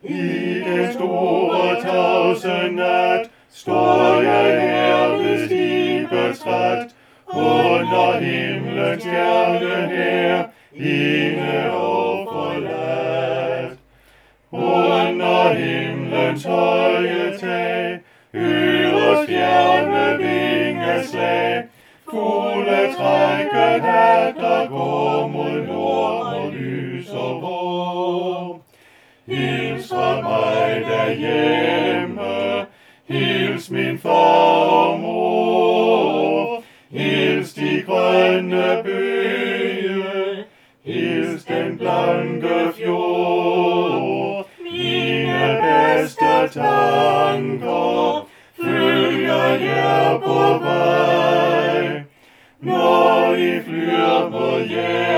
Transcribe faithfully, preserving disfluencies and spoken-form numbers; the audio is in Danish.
I den store tavse nat står jeg her ved skibets ret, under himlens stjerne her, ene og forladt. Under himlens høje tag, høres fjerne vingeslag, fugle trækken hatter går mod nord og lyser vor. Hils fra mig derhjemme, hils min far og mor, hils de grønne bøge, hils den blanke fjord. Mine bedste tanker følger jer på vej, når I flyr mod hjem.